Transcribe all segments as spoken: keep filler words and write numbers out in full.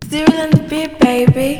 Still on the beat, baby.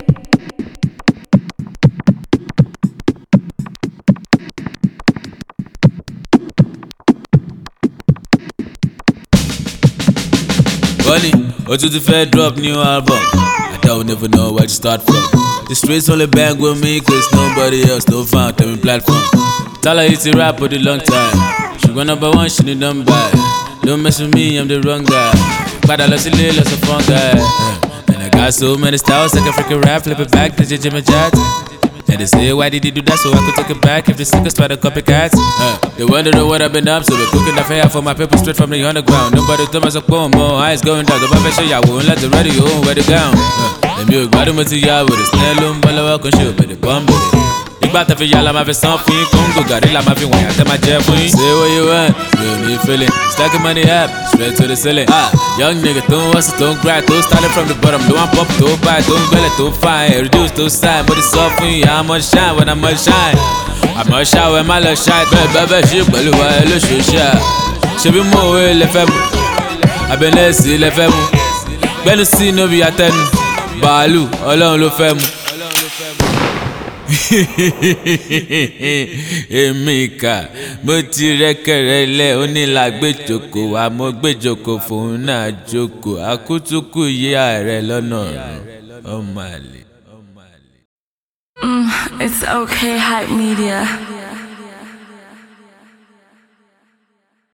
Bunny, or to the fair drop new album. I don't never know where to start from. The streets only bang with me, cause nobody else no found them platform. Tell her it's a rap for the long time. She went number one, she need them buy. Don't mess with me, I'm the wrong guy. But I lost a little, lost a fun guy. And I got so many styles, I can freaking rap, flip it back, to Jimmy Jat. And they say, why did he do that? So I could take it back if the sickers try to copycats. Uh, they wonder what I've been up to. We're cooking the fire for my people straight from the underground. Nobody told us a poem, more eyes going down. The Baba show ya won't let the radio wear the gown. And you got him to ya with a snail, but I can show me the bomb. You got the feel I'm having something. Congo got it, I'm having one. I tell my Jeff, say what you want. Real me feeling. Stacking money up, straight to the ceiling. Ah, young nigga, don't was don't cry. Don't start it from the bottom. Don't pop, don't buy, don't belly, don't fire. Reduce, don't sign, but it's soft for you. I'm on shine when I'm on shine. I'm on shine when my love shine. Baby, she blew away, look, she shine. She be more well, if I'm. I've been there, see, if I'm. Been to see no be attend. Balu, alone, look, fam. Emika, mo ti rẹ́kẹ̀rẹ́ lẹ̀ ó ní la gbé jòkó àmọ́ gbé jòkó fòun náà jòkó àkútúkù yíyá rẹ̀ lọ́nà ọmọ àlè. Mm, it's okay, Hype Media.